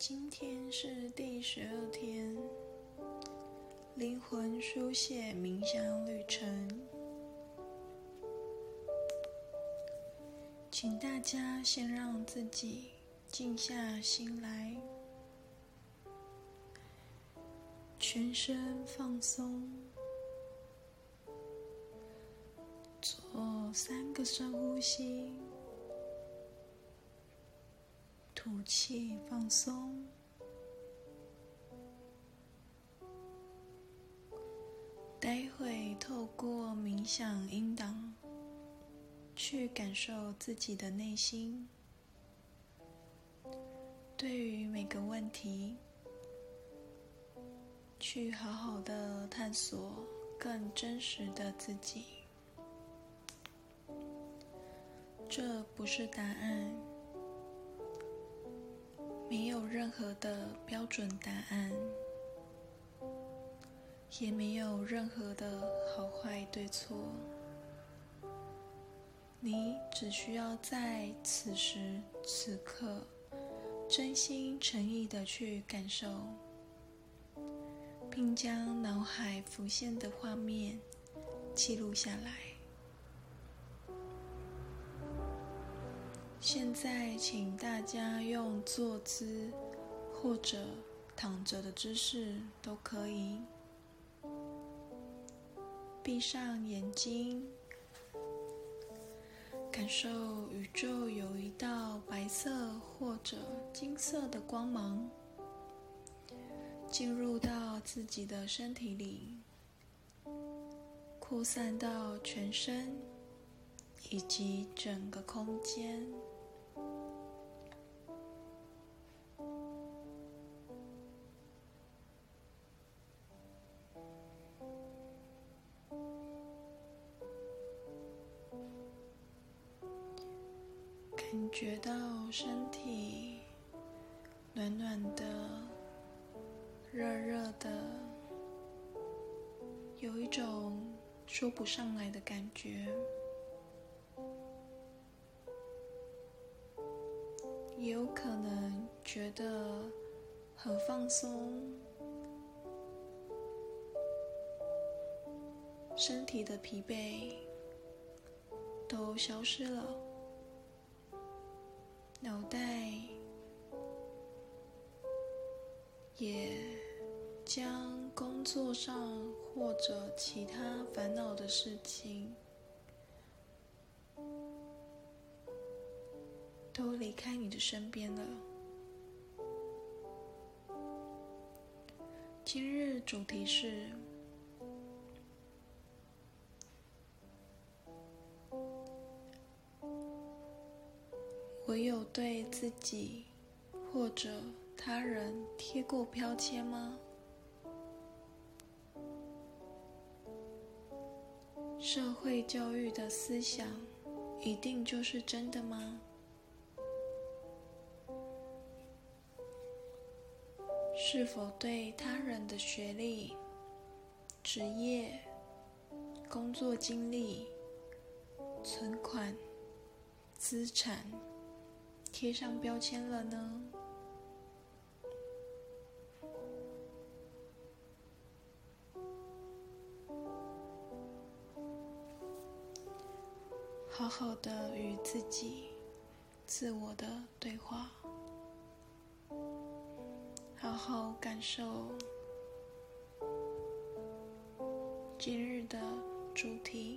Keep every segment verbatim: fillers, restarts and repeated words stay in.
今天是第十二天，灵魂书写冥想旅程。请大家先让自己静下心来，全身放松，做三个深呼吸，吐气放松。待会透过冥想音档去感受自己的内心，对于每个问题去好好的探索更真实的自己。这不是答案，没有任何的标准答案，也没有任何的好坏对错。你只需要在此时此刻真心诚意的去感受，并将脑海浮现的画面记录下来。现在请大家用坐姿或者躺着的姿势都可以，闭上眼睛，感受宇宙有一道白色或者金色的光芒进入到自己的身体里，扩散到全身以及整个空间。感觉到身体暖暖的、热热的，有一种说不上来的感觉。也有可能觉得很放松，身体的疲惫都消失了，脑袋也将工作上或者其他烦恼的事情都离开你的身边了。今日主题是我有对自己或者他人贴过标签吗？社会教育的思想一定就是真的吗？是否对他人的学历、职业、工作经历、存款、资产贴上标签了呢？好好的与自己、自我的对话，好好感受今日的主题。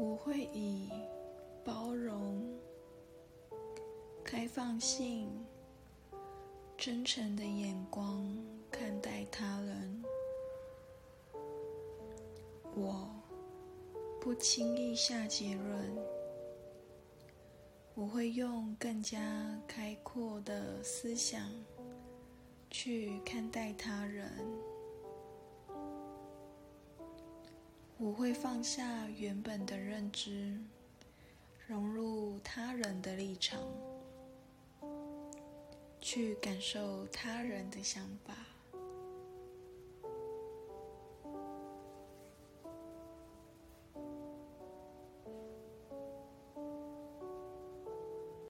我会以包容、开放性、真诚的眼光看待他人。我不轻易下结论，我会用更加开阔的思想去看待他人。我会放下原本的认知，融入他人的立场，去感受他人的想法。